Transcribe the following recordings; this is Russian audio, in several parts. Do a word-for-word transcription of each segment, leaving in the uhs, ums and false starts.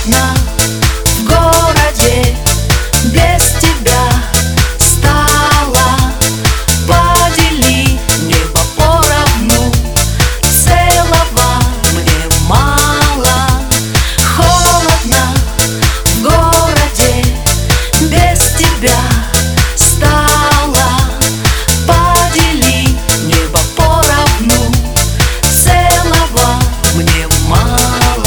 Холодно в городе без тебя стало. Подели небо поровну, целого мне мало. Холодно в городе без тебя стало. Подели небо поровну, целого мне мало.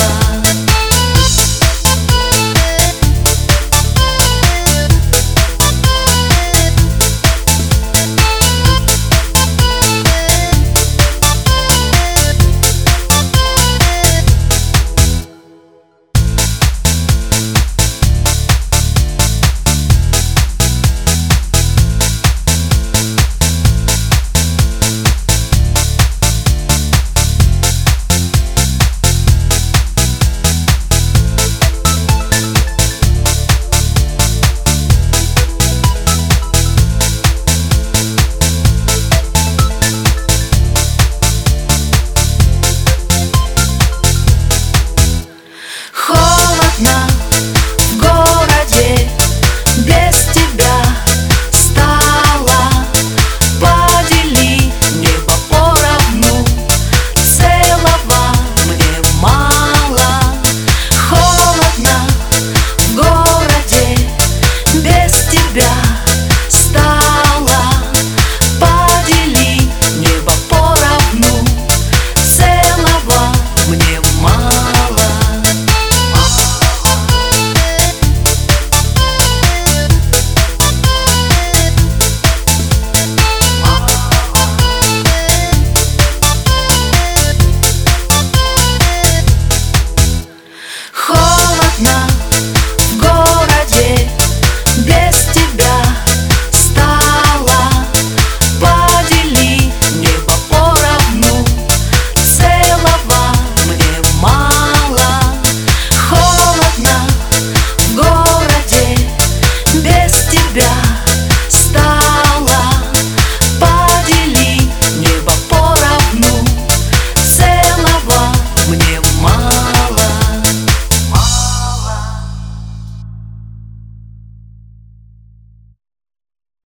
Холодно в городе без тебя стало. Подели небо поровну, целого мне мало. Холодно в городе без тебя стало. Подели небо поровну, целого мне мало. Холодно